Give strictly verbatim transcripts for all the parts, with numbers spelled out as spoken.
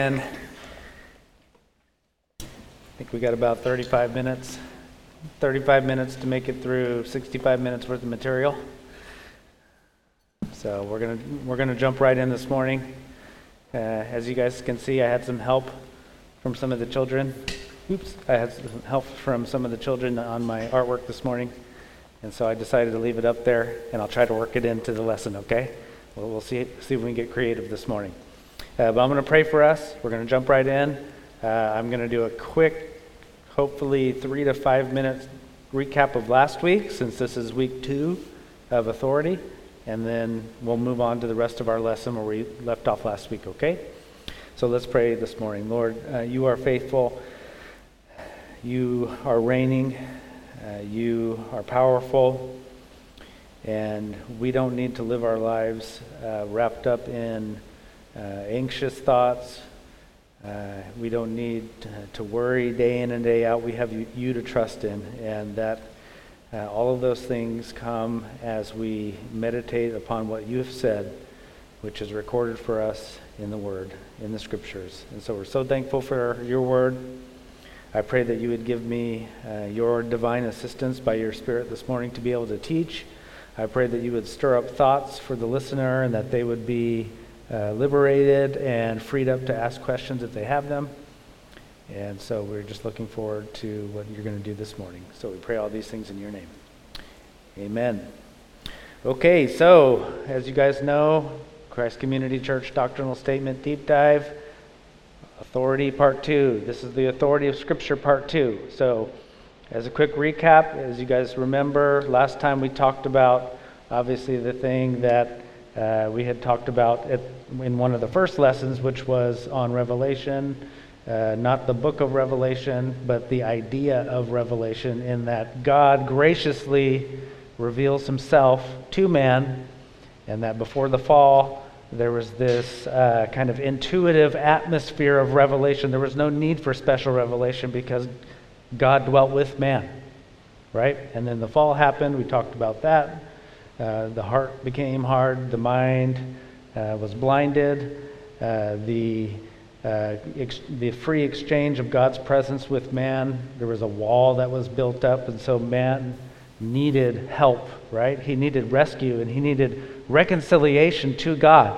And I think we got about thirty-five minutes, thirty-five minutes to make it through sixty-five minutes worth of material. So we're gonna we're gonna jump right in this morning. Uh, as you guys can see, I had some help from some of the children. Oops, I had some help from some of the children on my artwork this morning, and so I decided to leave it up there, and I'll try to work it into the lesson. Okay, well, we'll see see if we can get creative this morning. Uh, but I'm going to pray for us. We're going to jump right in. Uh, I'm going to do a quick, hopefully three to five minutes recap of last week, since this is week two of authority, and then we'll move on to the rest of our lesson where we left off last week, okay? So let's pray this morning. Lord, uh, you are faithful. You are reigning. Uh, you are powerful. And we don't need to live our lives uh, wrapped up in Uh, anxious thoughts. Uh, we don't need to, to worry day in and day out. We have you, you to trust in, and that uh, all of those things come as we meditate upon what you have said, which is recorded for us in the Word, in the Scriptures. And so we're so thankful for your Word. I pray that you would give me uh, your divine assistance by your Spirit this morning to be able to teach. I pray that you would stir up thoughts for the listener, and that they would be Uh, liberated and freed up to ask questions if they have them. And so we're just looking forward to what you're going to do this morning. So we pray all these things in your name. Amen. Okay, so as you guys know, Christ Community Church Doctrinal Statement Deep Dive, Authority Part two. This is the Authority of Scripture Part two. So as a quick recap, as you guys remember, last time we talked about obviously the thing that Uh, we had talked about it in one of the first lessons, which was on Revelation, uh, not the book of Revelation, but the idea of Revelation, in that God graciously reveals himself to man, and that before the fall, there was this uh, kind of intuitive atmosphere of revelation. There was no need for special revelation because God dwelt with man, right? And then the fall happened. We talked about that. Uh, the heart became hard, the mind uh, was blinded, uh, the uh, ex- the free exchange of God's presence with man, there was a wall that was built up, and so man needed help, right? He needed rescue, and he needed reconciliation to God.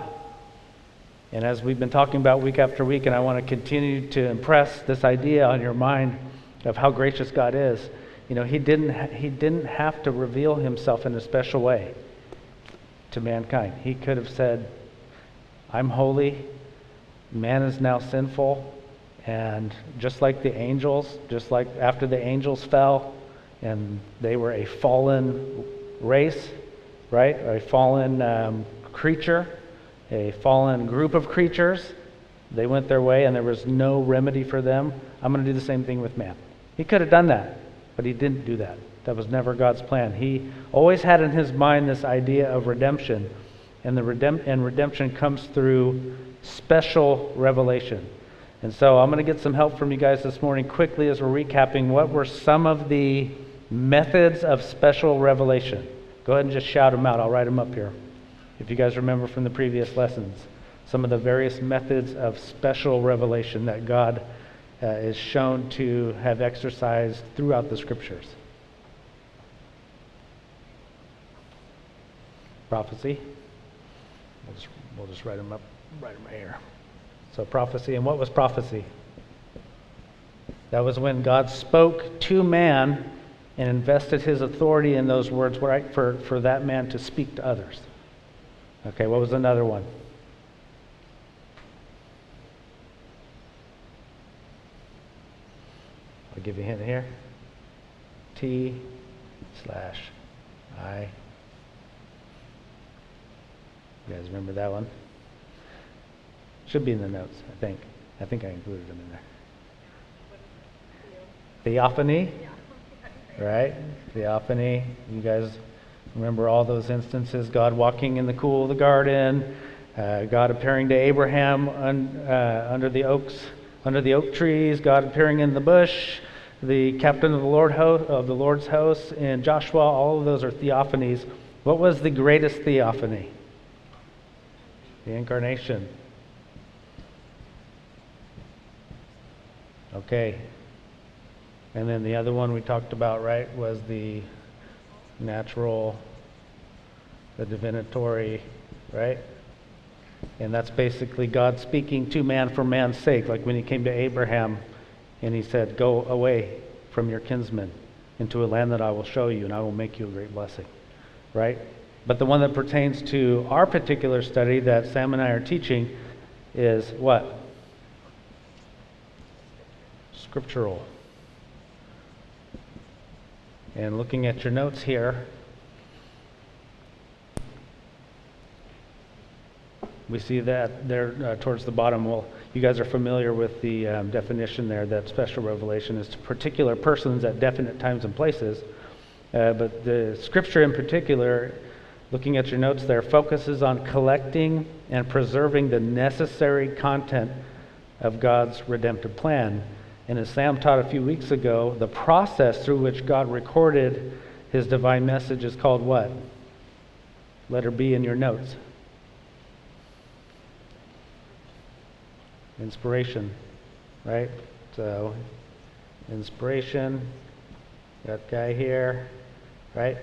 And as we've been talking about week after week, and I want to continue to impress this idea on your mind of how gracious God is, you know, he didn't ha- he didn't have to reveal himself in a special way to mankind. He could have said, I'm holy, man is now sinful, and just like the angels, just like after the angels fell, and they were a fallen race, right? A fallen um, creature, a fallen group of creatures, they went their way and there was no remedy for them. I'm going to do the same thing with man. He could have done that, but he didn't do that. That was never God's plan. He always had in his mind this idea of redemption, and the redemp- and redemption comes through special revelation. And so I'm going to get some help from you guys this morning quickly as we're recapping what were some of the methods of special revelation. Go ahead and just shout them out. I'll write them up here. If you guys remember from the previous lessons, some of the various methods of special revelation that God Uh, is shown to have exercised throughout the Scriptures. Prophecy. We'll just, we'll just write them up, write them right here. So prophecy, and what was prophecy? That was when God spoke to man and invested his authority in those words, right, for, for that man to speak to others. Okay, what was another one? I'll give you a hint here. T slash I. You guys remember that one? Should be in the notes, I think. I think I included them in there. Theophany, right? Theophany. You guys remember all those instances? God walking in the cool of the garden, uh, God appearing to Abraham un, uh, under the oaks. Under the oak trees, God appearing in the bush, the captain of the Lord ho- of the Lord's host in Joshua. All of those are theophanies. What was the greatest theophany? The incarnation. Okay. And then the other one we talked about, right, was the natural, the divinatory, right? And that's basically God speaking to man for man's sake, like when he came to Abraham and he said, go away from your kinsmen into a land that I will show you, and I will make you a great blessing, right? But the one that pertains to our particular study that Sam and I are teaching is what? Scriptural. And looking at your notes here, we see that there uh, towards the bottom. Well, you guys are familiar with the um, definition there that special revelation is to particular persons at definite times and places. Uh, but the scripture in particular, looking at your notes there, focuses on collecting and preserving the necessary content of God's redemptive plan. And as Sam taught a few weeks ago, the process through which God recorded his divine message is called what? Letter B in your notes. Inspiration, right? So, inspiration, that guy here, right?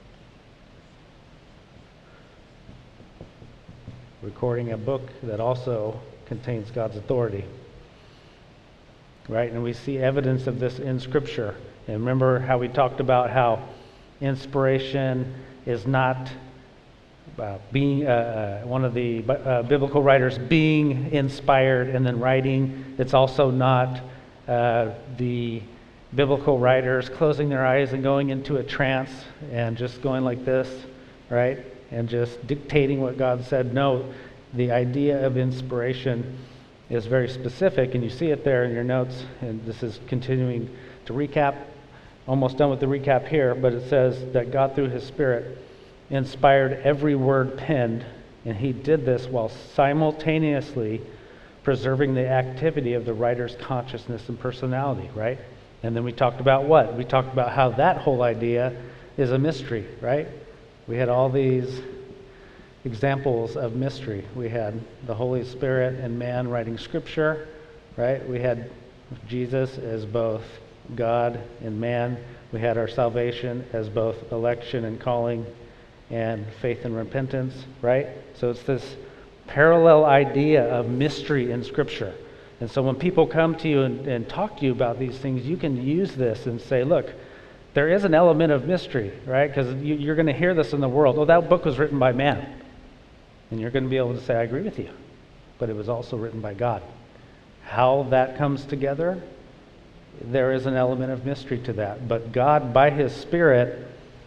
Recording a book that also contains God's authority. Right, and we see evidence of this in Scripture. And remember how we talked about how inspiration is not uh, being uh, uh, one of the uh, biblical writers being inspired and then writing. It's also not uh, the biblical writers closing their eyes and going into a trance and just going like this, right, and just dictating what God said. No, the idea of inspiration is very specific, and you see it there in your notes, and this is continuing to recap. Almost done with the recap here, but it says that God, through his Spirit, inspired every word penned, and he did this while simultaneously preserving the activity of the writer's consciousness and personality, right? And then we talked about what? We talked about how that whole idea is a mystery, right? We had all these examples of mystery. We had the Holy Spirit and man writing Scripture, right? We had Jesus as both God and man. We had our salvation as both election and calling and faith and repentance, right? So it's this parallel idea of mystery in Scripture. And so when people come to you and, and talk to you about these things, you can use this and say, look, there is an element of mystery, right? Because you, you're going to hear this in the world. Oh, that book was written by man. And you're going to be able to say, I agree with you. But it was also written by God. How that comes together, there is an element of mystery to that. But God, by his Spirit,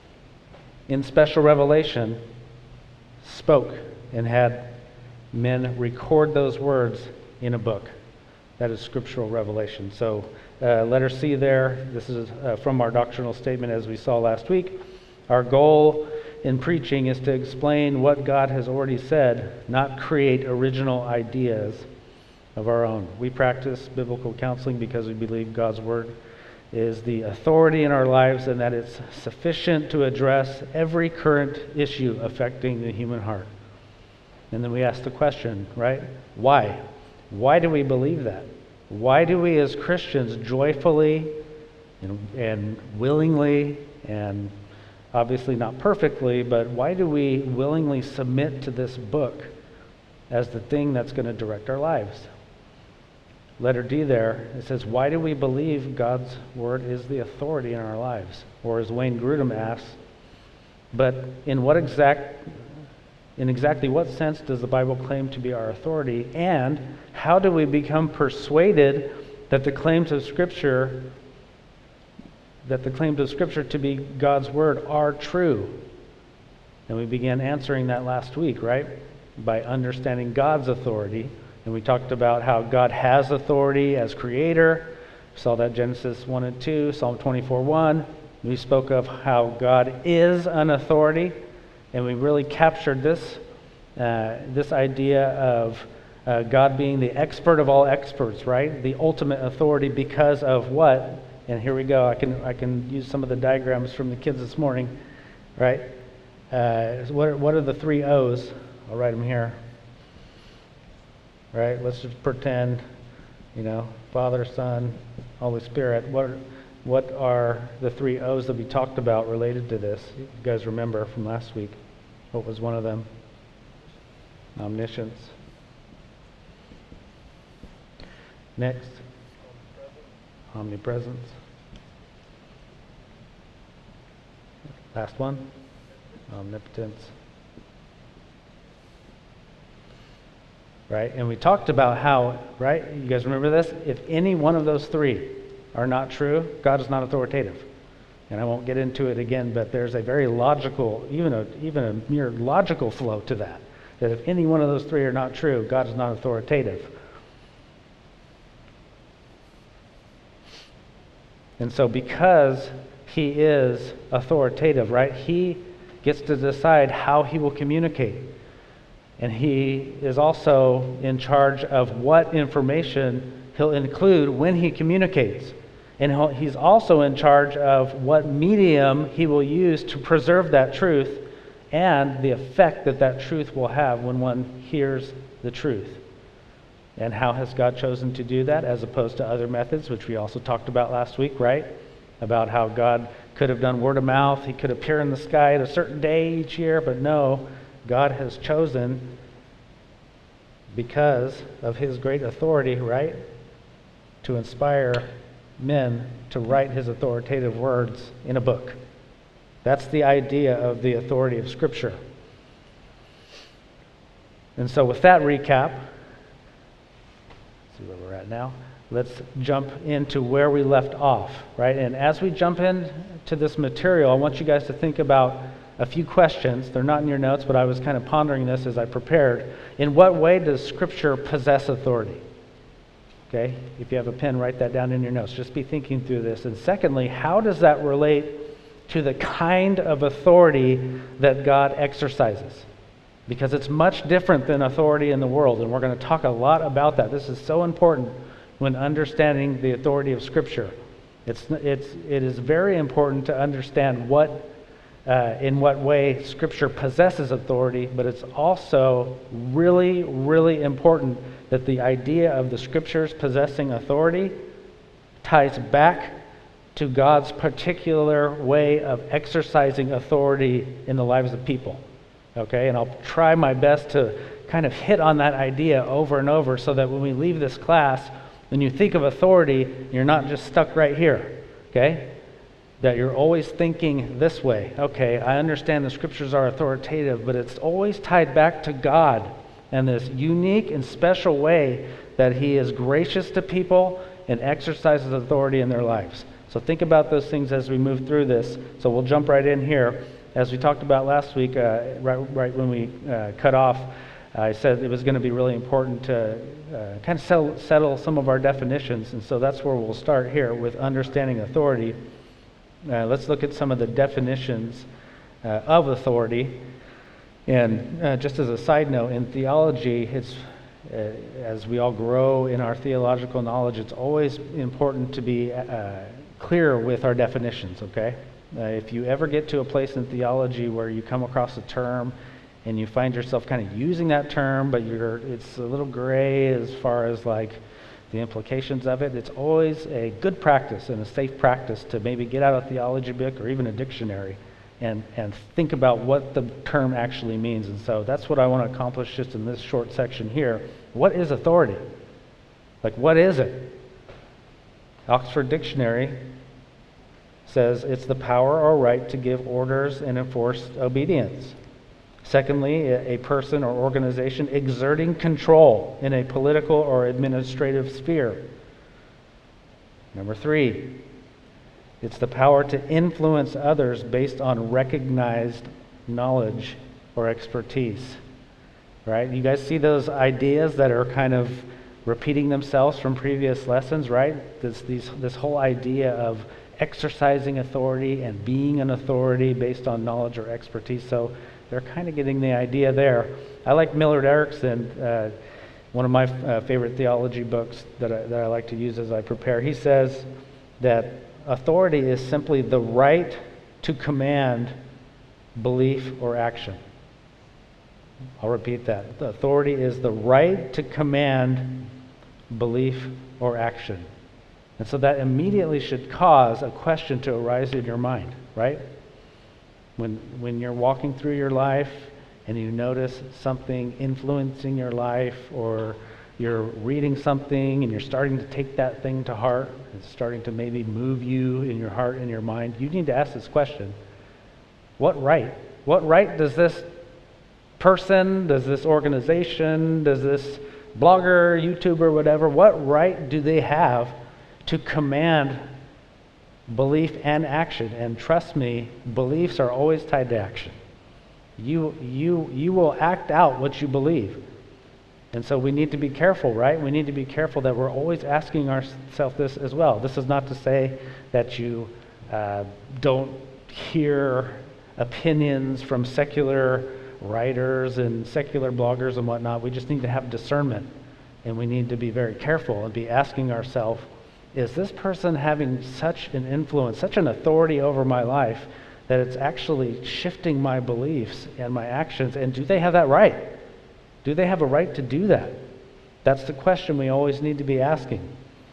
in special revelation, spoke and had men record those words in a book. That is scriptural revelation. So uh, letter C there, this is uh, from our doctrinal statement as we saw last week. Our goal in preaching is to explain what God has already said, not create original ideas of our own. We practice biblical counseling because we believe God's Word is the authority in our lives and that it's sufficient to address every current issue affecting the human heart. And then we ask the question, right? Why? Why do we believe that? Why do we as Christians joyfully and, and willingly and obviously not perfectly, but why do we willingly submit to this book as the thing that's going to direct our lives? Letter D there, it says, why do we believe God's Word is the authority in our lives? Or as Wayne Grudem asks, but in what exact, in exactly what sense does the Bible claim to be our authority? And how do we become persuaded that the claims of Scripture that the claims of Scripture to be God's Word are true? And we began answering that last week, right? By understanding God's authority. And we talked about how God has authority as creator. We saw that Genesis one and two, Psalm twenty-four one. We spoke of how God is an authority. And we really captured this, uh, this idea of uh, God being the expert of all experts, right? The ultimate authority because of what? And here we go. I can I can use some of the diagrams from the kids this morning, right? Uh, what are, what are the three O's? I'll write them here. Right? Let's just pretend, you know, Father, Son, Holy Spirit. What what are the three O's that we talked about related to this? You guys remember from last week? What was one of them? Omniscience. Next. Omnipresence. Last one. Omnipotence. Right? And we talked about how, right? You guys remember this? If any one of those three are not true, God is not authoritative. And I won't get into it again, but there's a very logical, even a even a mere logical flow to that. That if any one of those three are not true, God is not authoritative. And so because he is authoritative, right? He gets to decide how he will communicate. And he is also in charge of what information he'll include when he communicates. And he'll, he's also in charge of what medium he will use to preserve that truth and the effect that that truth will have when one hears the truth. And how has God chosen to do that as opposed to other methods, which we also talked about last week, right? About how God could have done word of mouth. He could appear in the sky at a certain day each year, but no, God has chosen, because of his great authority, right, to inspire men to write his authoritative words in a book. That's the idea of the authority of Scripture. And so with that recap, see where we're at now. Let's jump into where we left off, right? And as we jump into this material, I want you guys to think about a few questions. They're not in your notes, but I was kind of pondering this as I prepared. In what way does Scripture possess authority? Okay, if you have a pen, write that down in your notes. Just be thinking through this. And secondly, how does that relate to the kind of authority that God exercises? Because it's much different than authority in the world, and we're going to talk a lot about that. This is so important when understanding the authority of Scripture. It's it's it is very important to understand what, uh, in what way Scripture possesses authority, but it's also really, really important that the idea of the Scriptures possessing authority ties back to God's particular way of exercising authority in the lives of people. Okay, and I'll try my best to kind of hit on that idea over and over so that when we leave this class, when you think of authority, you're not just stuck right here, okay? That you're always thinking this way. Okay, I understand the Scriptures are authoritative, but it's always tied back to God and this unique and special way that he is gracious to people and exercises authority in their lives. So think about those things as we move through this. So we'll jump right in here. As we talked about last week, uh, right, right when we uh, cut off, I said it was going to be really important to uh, kind of settle, settle some of our definitions, and so that's where we'll start here with understanding authority. Uh, let's look at some of the definitions uh, of authority. And uh, just as a side note, in theology, it's uh, as we all grow in our theological knowledge, it's always important to be uh, clear with our definitions, okay? Uh, if you ever get to a place in theology where you come across a term and you find yourself kind of using that term, but you're it's a little gray as far as like the implications of it, it's always a good practice and a safe practice to maybe get out a theology book or even a dictionary and, and think about what the term actually means. And so that's what I want to accomplish just in this short section here. What is authority? Like, what is it? Oxford Dictionary says it's the power or right to give orders and enforce obedience. Secondly, a person or organization exerting control in a political or administrative sphere. Number three, it's the power to influence others based on recognized knowledge or expertise. Right? You guys see those ideas that are kind of repeating themselves from previous lessons, right? This, these, this whole idea of exercising authority and being an authority based on knowledge or expertise. So they're kind of getting the idea there. I like Millard Erickson, uh, one of my uh, favorite theology books that I, that I like to use as I prepare. He says that authority is simply the right to command belief or action. I'll repeat that. The authority is the right to command belief or action. And so that immediately should cause a question to arise in your mind, right? When, when you're walking through your life and you notice something influencing your life, or you're reading something and you're starting to take that thing to heart, it's starting to maybe move you in your heart and your mind, you need to ask this question: what right? What right does this person, does this organization, does this blogger, YouTuber, whatever, what right do they have to command belief and action? And trust me, beliefs are always tied to action. You, you, you will act out what you believe. And so we need to be careful, right? We need to be careful that we're always asking ourselves this as well. This is not to say that you uh, don't hear opinions from secular writers and secular bloggers and whatnot. We just need to have discernment, and we need to be very careful and be asking ourselves, is this person having such an influence, such an authority over my life that it's actually shifting my beliefs and my actions? And do they have that right? Do they have a right to do that? That's the question we always need to be asking.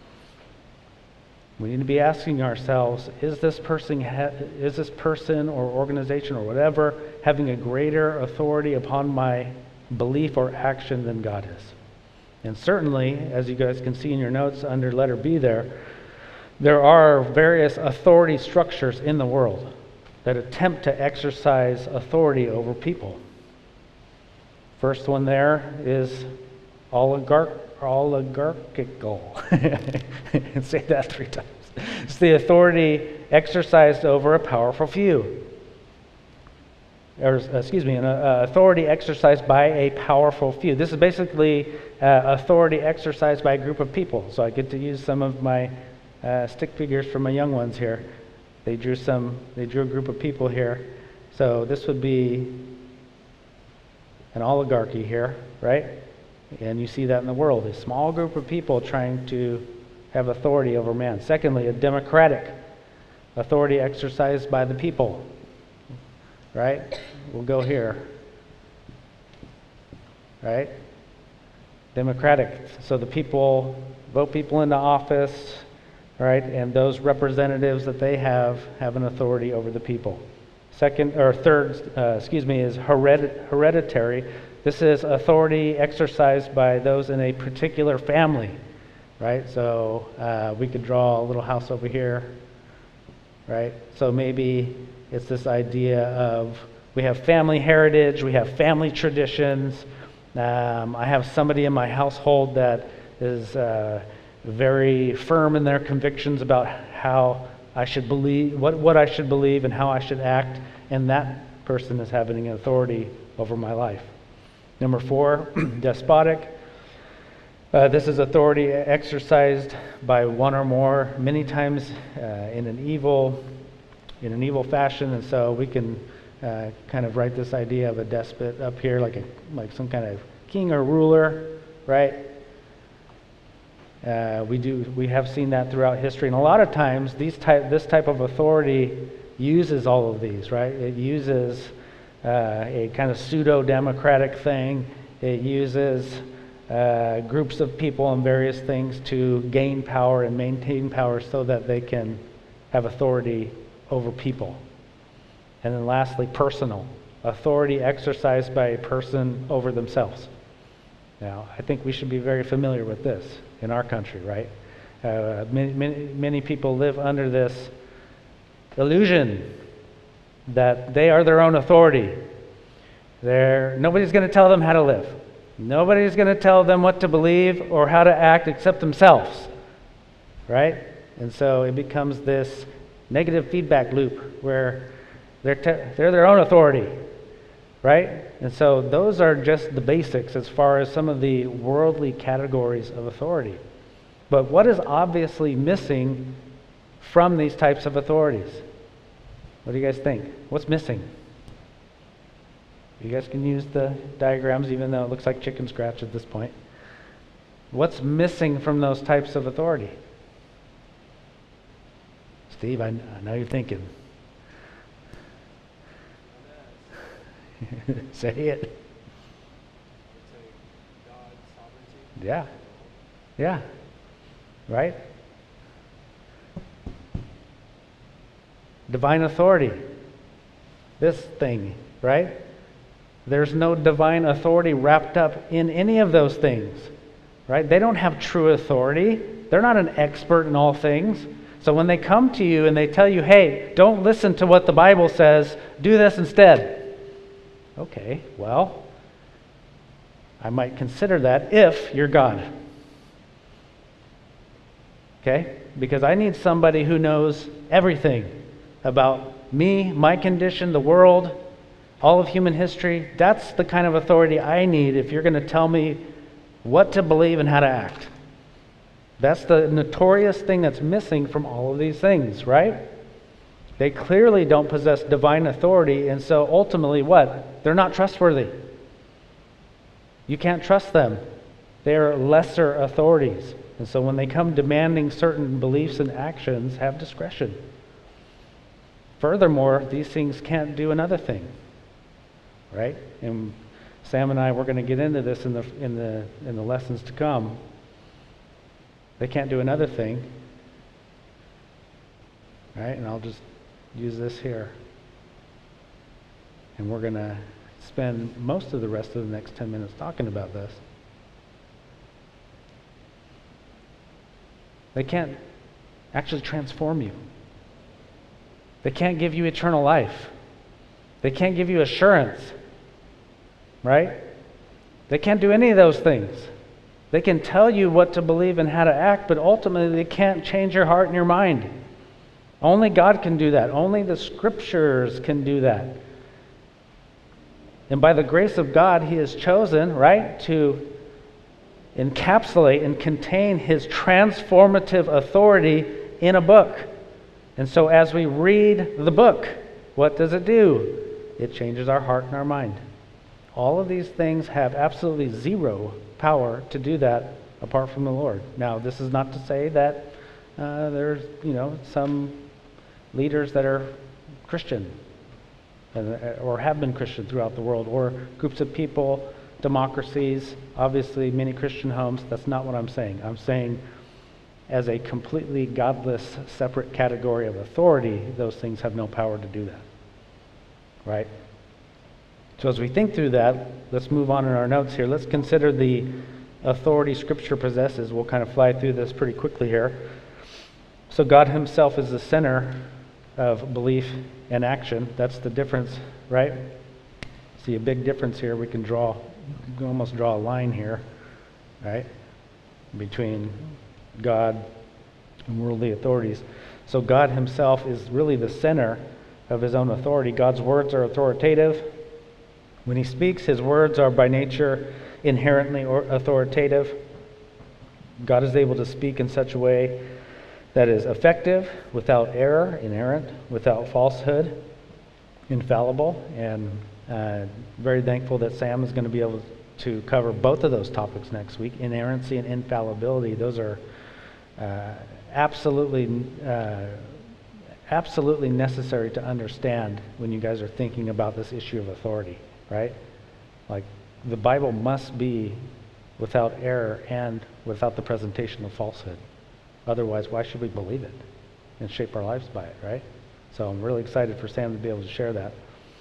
We need to be asking ourselves, is this person, ha- is this person or organization or whatever having a greater authority upon my belief or action than God is? And certainly, as you guys can see in your notes under letter B there, there are various authority structures in the world that attempt to exercise authority over people. First one there is oligarch, oligarchical. Say that three times. It's the authority exercised over a powerful few. Or, excuse me, an uh, authority exercised by a powerful few. This is basically uh, authority exercised by a group of people. So I get to use some of my uh, stick figures for my young ones here. They drew some. They drew a group of people here. So this would be an oligarchy here, right? And you see that in the world, a small group of people trying to have authority over man. Secondly, a democratic authority exercised by the people, right? We'll go here, right? Democratic. So the people vote people into office, right? And those representatives that they have have an authority over the people. Second or third, uh, excuse me, is hered- hereditary. This is authority exercised by those in a particular family, right? So uh, we could draw a little house over here, right? So maybe it's this idea of we have family heritage, we have family traditions. Um, I have somebody in my household that is uh, very firm in their convictions about how I should believe, what, what I should believe and how I should act, and that person is having an authority over my life. Number four, despotic. Uh, this is authority exercised by one or more, many times uh, in an evil, in an evil fashion, and so we can uh, kind of write this idea of a despot up here, like a like some kind of king or ruler, right? Uh, we do. We have seen that throughout history, and a lot of times, these type, this type of authority uses all of these, right? It uses uh, a kind of pseudo-democratic thing. It uses uh, groups of people and various things to gain power and maintain power, so that they can have authority over people. And then, lastly, personal authority exercised by a person over themselves. Now, I think we should be very familiar with this in our country, right? Uh, many, many, many people live under this illusion that they are their own authority. They're, nobody's going to tell them how to live. Nobody's going to tell them what to believe or how to act except themselves, right? And so it becomes this negative feedback loop where they're, te- they're their own authority, right? And so those are just the basics as far as some of the worldly categories of authority. But what is obviously missing from these types of authorities? What do you guys think? What's missing? You guys can use the diagrams, even though it looks like chicken scratch at this point. What's missing from those types of authority? Steve, I, I know you're thinking. Say it. Yeah. Yeah. Right? divine authority. This thing, right? There's no divine authority wrapped up in any of those things, right? They don't have true authority. They're not an expert in all things. So when they come to you and they tell you, hey, don't listen to what the Bible says, do this instead. Okay, well, I might consider that if you're God. Okay? Because I need somebody who knows everything about me, my condition, the world, all of human history. That's the kind of authority I need if you're going to tell me what to believe and how to act. That's the notorious thing that's missing from all of these things, right? They clearly don't possess divine authority, and so ultimately what? They're not trustworthy. You can't trust them. They are lesser authorities. And so when they come demanding certain beliefs and actions, have discretion. Furthermore, these things can't do another thing, right? And Sam and I, we're going to get into this in the in the in the lessons to come. They can't do another thing, right? And I'll just use this here. And we're going to spend most of the rest of the next ten minutes talking about this. They can't actually transform you. They can't give you eternal life. They can't give you assurance, right? They can't do any of those things. They can tell you what to believe and how to act, but ultimately they can't change your heart and your mind. Only God can do that. Only the Scriptures can do that. And by the grace of God, He has chosen, right, to encapsulate and contain His transformative authority in a book. And so as we read the book, what does it do? It changes our heart and our mind. All of these things have absolutely zero power to do that apart from the Lord. Now, this is not to say that uh, there's, you know, some leaders that are Christian or have been Christian throughout the world, or groups of people, democracies, obviously many Christian homes. That's not what I'm saying. I'm saying as a completely godless, separate category of authority, those things have no power to do that. Right? So as we think through that, let's move on in our notes here. Let's consider the authority Scripture possesses. We'll kind of fly through this pretty quickly here. So God Himself is the center of belief and action. That's the difference, right? See a big difference here. We can draw, we can almost draw a line here, right, between God and worldly authorities. So God Himself is really the center of His own authority. God's words are authoritative. When He speaks, His words are by nature inherently authoritative. God is able to speak in such a way that is effective, without error, inerrant, without falsehood, infallible, and uh, very thankful that Sam is going to be able to cover both of those topics next week. Inerrancy and infallibility, those are uh, absolutely uh, absolutely necessary to understand when you guys are thinking about this issue of authority, right? Like, the Bible must be without error and without the presentation of falsehood. Otherwise, why should we believe it and shape our lives by it, right? So I'm really excited for Sam to be able to share that.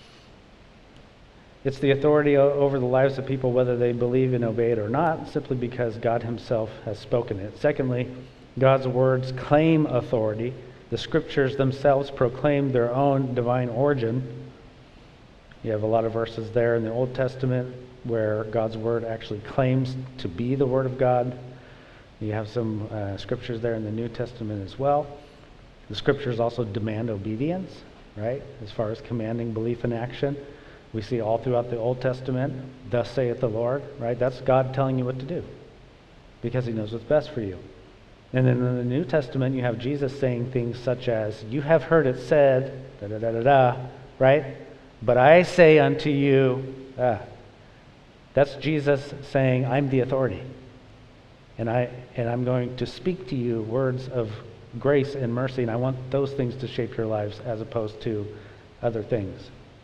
It's the authority o- over the lives of people, whether they believe and obey it or not, simply because God Himself has spoken it. Secondly, God's words claim authority. The Scriptures themselves proclaim their own divine origin. You have a lot of verses there in the Old Testament where God's Word actually claims to be the Word of God. You have some uh, Scriptures there in the New Testament as well. The Scriptures also demand obedience, right, as far as commanding belief and action. We see all throughout the Old Testament, thus saith the Lord, right? That's God telling you what to do because He knows what's best for you. And then in the New Testament, you have Jesus saying things such as, you have heard it said, da-da-da-da-da, right? But I say unto you, ah. That's Jesus saying, I'm the authority. And, I, and I'm going to speak to you words of grace and mercy, and I want those things to shape your lives as opposed to other things.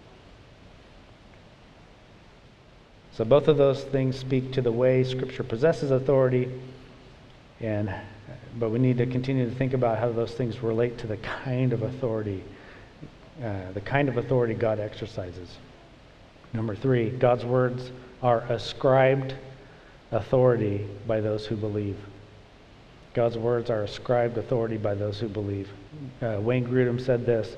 So both of those things speak to the way Scripture possesses authority, and but we need to continue to think about how those things relate to the kind of authority uh, the kind of authority God exercises. Number three, God's words are ascribed authority by those who believe. God's words are ascribed authority by those who believe. Uh, Wayne Grudem said this.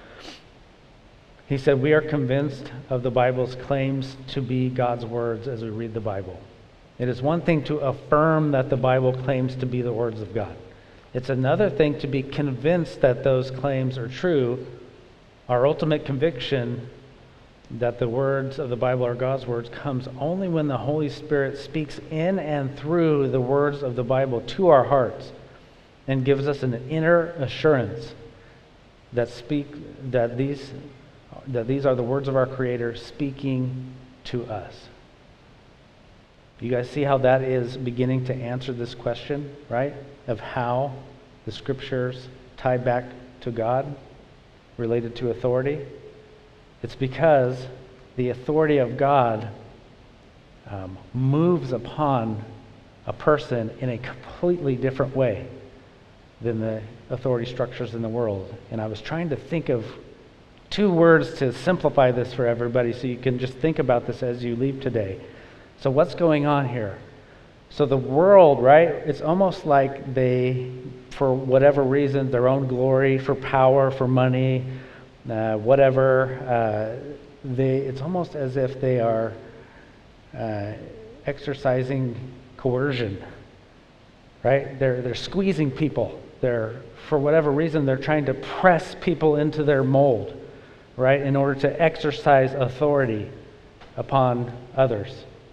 He said, "We are convinced of the Bible's claims to be God's words as we read the Bible. It is one thing to affirm that the Bible claims to be the words of God. It's another thing to be convinced that those claims are true. Our ultimate conviction that the words of the Bible are God's words comes only when the Holy Spirit speaks in and through the words of the Bible to our hearts and gives us an inner assurance that speak that these that these are the words of our Creator speaking to us." You guys see how that is beginning to answer this question, right? Of how the Scriptures tie back to God related to authority? It's because the authority of God um, moves upon a person in a completely different way than the authority structures in the world. And I was trying to think of two words to simplify this for everybody so you can just think about this as you leave today. So what's going on here? So the world, right, it's almost like they, for whatever reason, their own glory, for power, for money, uh, whatever, uh, they, it's almost as if they are uh, exercising coercion, right? They're, they're squeezing people. They're, for whatever reason, they're trying to press people into their mold, right, in order to exercise authority upon others.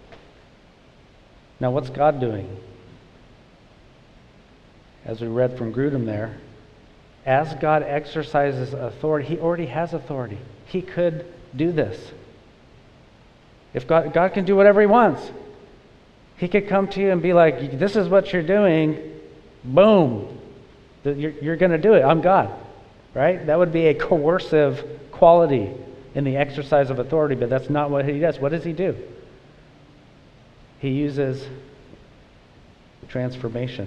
Now, what's God doing? As we read from Grudem there, as God exercises authority, He already has authority. He could do this. If God, God can do whatever He wants. He could come to you and be like, "This is what you're doing." Boom. You're, you're going to do it. I'm God. Right? That would be a coercive quality in the exercise of authority, but that's not what He does. What does He do? He uses transformation.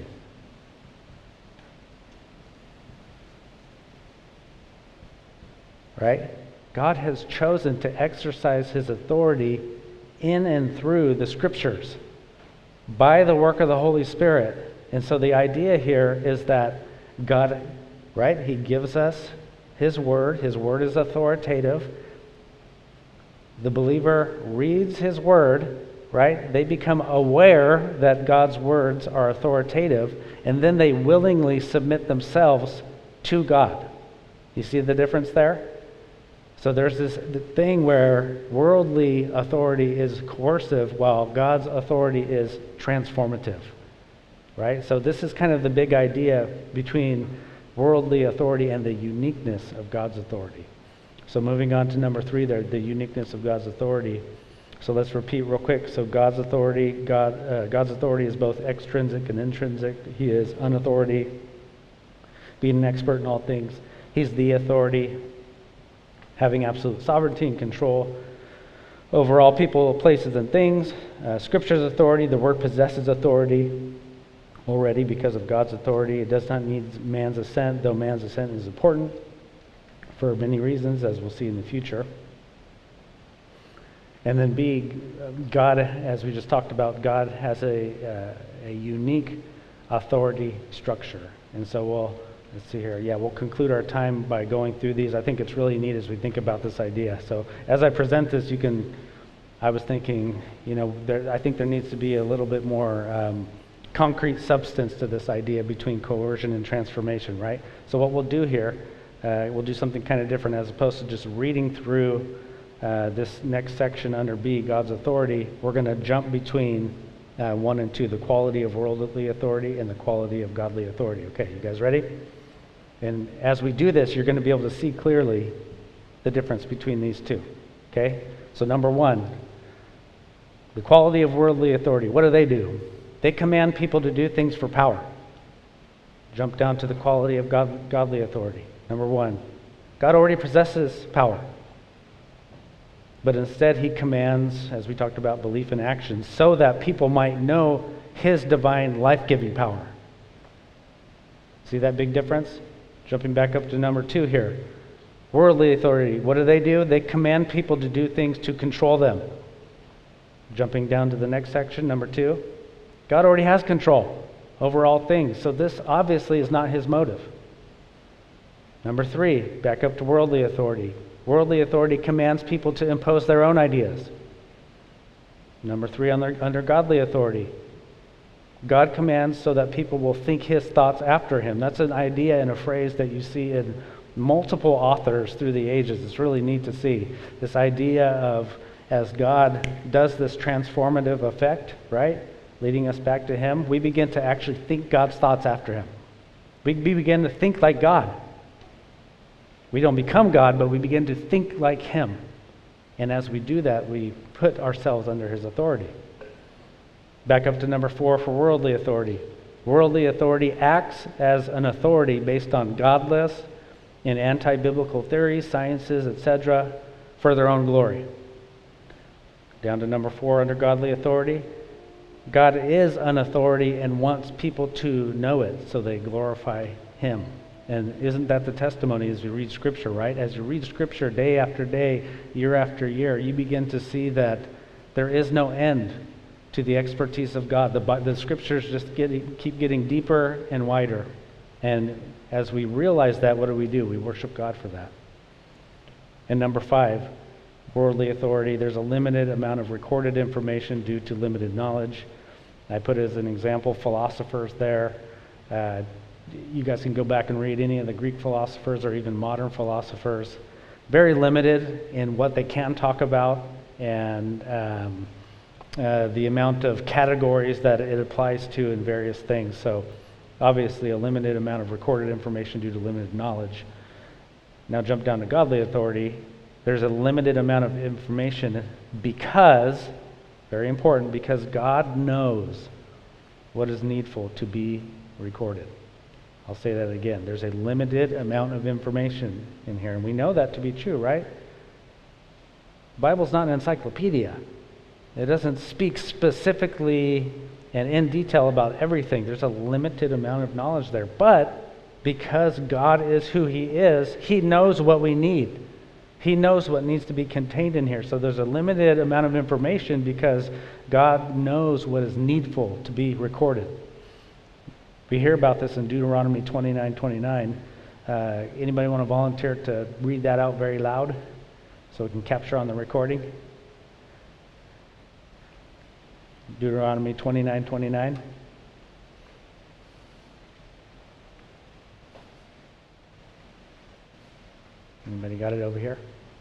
Right? God has chosen to exercise His authority in and through the Scriptures by the work of the Holy Spirit. And so the idea here is that God, right, He gives us His Word. His Word is authoritative. The believer reads His Word, right? They become aware that God's words are authoritative, and then they willingly submit themselves to God. You see the difference there? So there's this thing where worldly authority is coercive while God's authority is transformative, right? So this is kind of the big idea between worldly authority and the uniqueness of God's authority. So moving on to number three there, the uniqueness of God's authority. So let's repeat real quick. So God's authority, God, uh, God's authority is both extrinsic and intrinsic. He is an authority, being an expert in all things. He's the authority, having absolute sovereignty and control over all people, places, and things. Uh, Scripture's authority, the Word possesses authority already because of God's authority. It does not need man's assent, though man's assent is important for many reasons, as we'll see in the future. And then B, God, as we just talked about, God has a, uh, a unique authority structure. And so we'll, let's see here. Yeah, we'll conclude our time by going through these. I think it's really neat as we think about this idea. So as I present this, you can, I was thinking, you know, there, I think there needs to be a little bit more um, concrete substance to this idea between coercion and transformation, right? So what we'll do here, uh, we'll do something kind of different as opposed to just reading through uh, this next section under B, God's authority. We're going to jump between uh, one and two, the quality of worldly authority and the quality of godly authority. Okay, you guys ready? And as we do this, you're going to be able to see clearly the difference between these two. Okay? So number one, the quality of worldly authority. What do they do? They command people to do things for power. Jump down to the quality of God, godly authority. Number one, God already possesses power. But instead He commands, as we talked about, belief and action, so that people might know His divine life-giving power. See that big difference? Jumping back up to number two here. Worldly authority, what do they do? They command people to do things to control them. Jumping down to the next section, number two. God already has control over all things, so this obviously is not his motive. Number three, back up to worldly authority. Worldly authority commands people to impose their own ideas. Number three, under, under godly authority. God commands so that people will think his thoughts after him. That's an idea and a phrase that you see in multiple authors through the ages. It's really neat to see. This idea of, as God does this transformative effect, right, leading us back to him, we begin to actually think God's thoughts after him. We begin to think like God. We don't become God, but we begin to think like him. And as we do that, we put ourselves under his authority. Back up to number four for worldly authority. Worldly authority acts as an authority based on godless and anti-biblical theories, sciences, et cetera, for their own glory. Down to number four under godly authority. God is an authority and wants people to know it so they glorify him. And isn't that the testimony as you read Scripture, right? As you read Scripture day after day, year after year, you begin to see that there is no end to the expertise of God. The, the Scriptures just get, keep getting deeper and wider. And as we realize that, what do we do? We worship God for that. And number five, worldly authority. There's a limited amount of recorded information due to limited knowledge. I put as an example philosophers there. Uh, you guys can go back and read any of the Greek philosophers or even modern philosophers. Very limited in what they can talk about and um, uh, the amount of categories that it applies to in various things. So obviously a limited amount of recorded information due to limited knowledge. Now jump down to godly authority. There's a limited amount of information because, very important, because God knows what is needful to be recorded. I'll say that again. There's a limited amount of information in here, and we know that to be true, right? The Bible's not an encyclopedia. It doesn't speak specifically and in detail about everything. There's a limited amount of knowledge there. But because God is who he is, he knows what we need. He knows what needs to be contained in here. So there's a limited amount of information because God knows what is needful to be recorded. We hear about this in Deuteronomy twenty-nine twenty-nine. Uh, anybody want to volunteer to read that out very loud so we can capture on the recording? Deuteronomy twenty-nine twenty-nine. Anybody got it over here?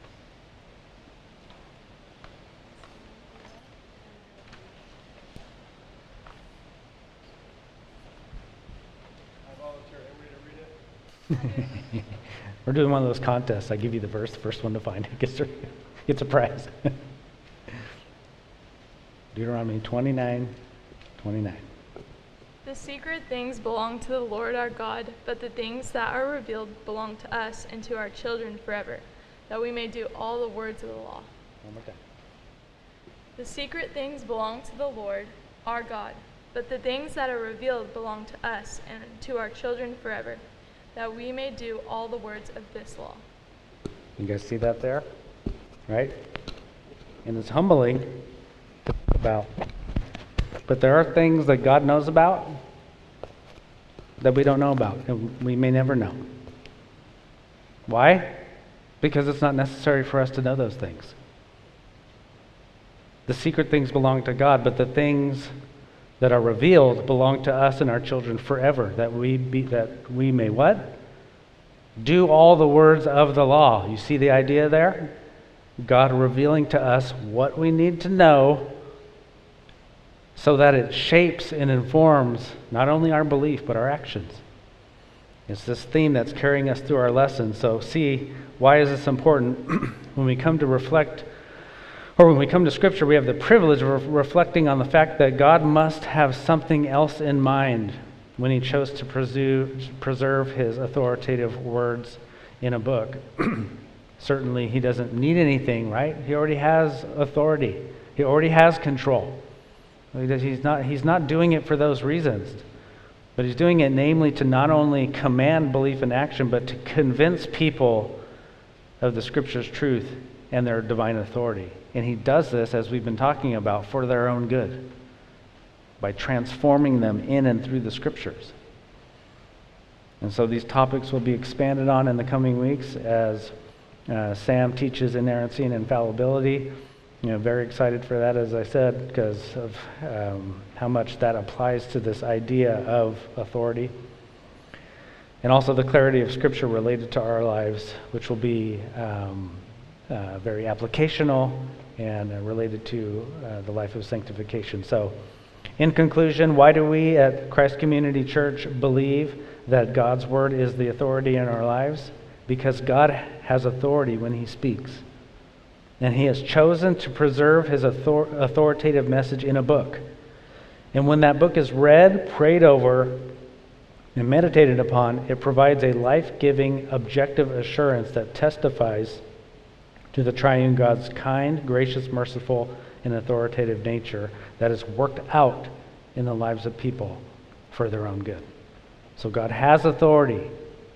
We're doing one of those contests. I give you the verse, the first one to find it gets a, gets a prize. Deuteronomy twenty-nine twenty-nine. The secret things belong to the Lord our God, but the things that are revealed belong to us and to our children forever, that we may do all the words of the law. One more time. The secret things belong to the Lord our God, but the things that are revealed belong to us and to our children forever, that we may do all the words of this law. You guys see that there? Right? And it's humbling about. But there are things that God knows about that we don't know about, and we may never know. Why? Because it's not necessary for us to know those things. The secret things belong to God, but the things that are revealed belong to us and our children forever, that we be, that we may what? Do all the words of the law. You see the idea there? God revealing to us what we need to know so that it shapes and informs not only our belief but our actions. It's this theme that's carrying us through our lesson. So see, why is this important? When we come to reflect, or when we come to Scripture, we have the privilege of re- reflecting on the fact that God must have something else in mind when he chose to preserve, preserve his authoritative words in a book. Certainly he doesn't need anything, right? He already has authority. He already has control. He's not, he's not doing it for those reasons. But he's doing it namely to not only command belief and action, but to convince people of the Scripture's truth and their divine authority. And he does this, as we've been talking about, for their own good, by transforming them in and through the Scriptures. And so these topics will be expanded on in the coming weeks as uh, Sam teaches inerrancy and infallibility. You know, very excited for that, as I said, because of um, how much that applies to this idea of authority. And also the clarity of Scripture related to our lives, which will be um, uh, very applicational and uh, related to uh, the life of sanctification. So, in conclusion, why do we at Christ Community Church believe that God's Word is the authority in our lives? Because God has authority when He speaks. And He has chosen to preserve His author- authoritative message in a book. And when that book is read, prayed over, and meditated upon, it provides a life-giving, objective assurance that testifies to the triune God's kind, gracious, merciful, and authoritative nature that is worked out in the lives of people for their own good. So God has authority.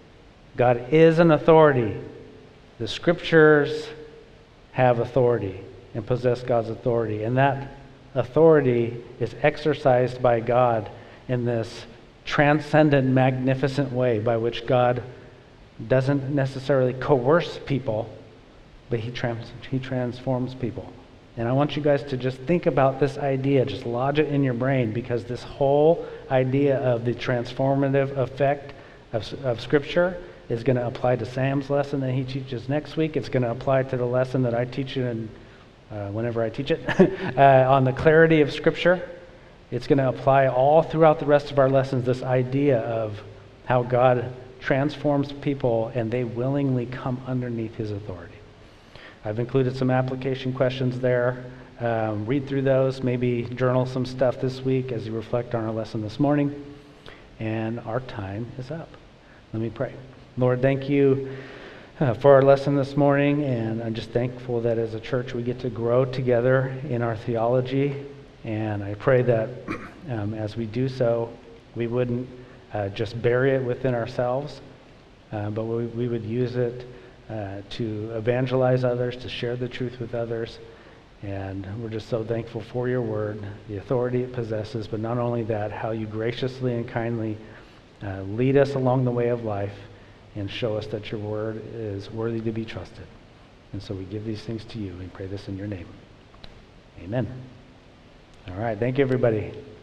God is an authority. The Scriptures have authority and possess God's authority. And that authority is exercised by God in this transcendent, magnificent way by which God doesn't necessarily coerce people, but he, trans- he transforms people. And I want you guys to just think about this idea, just lodge it in your brain, because this whole idea of the transformative effect of, of Scripture is going to apply to Sam's lesson that he teaches next week. It's going to apply to the lesson that I teach in, uh, whenever I teach it, uh, on the clarity of Scripture. It's going to apply all throughout the rest of our lessons, this idea of how God transforms people and they willingly come underneath His authority. I've included some application questions there. Um, read through those, maybe journal some stuff this week as you reflect on our lesson this morning. And our time is up. Let me pray. Lord, thank you uh, for our lesson this morning, and I'm just thankful that as a church we get to grow together in our theology. And I pray that um, as we do so, we wouldn't uh, just bury it within ourselves, uh, but we, we would use it uh, to evangelize others, to share the truth with others. And we're just so thankful for your word, the authority it possesses, but not only that, how you graciously and kindly uh, lead us along the way of life and show us that your word is worthy to be trusted. And so we give these things to you and pray this in your name. Amen. All right, thank you, everybody.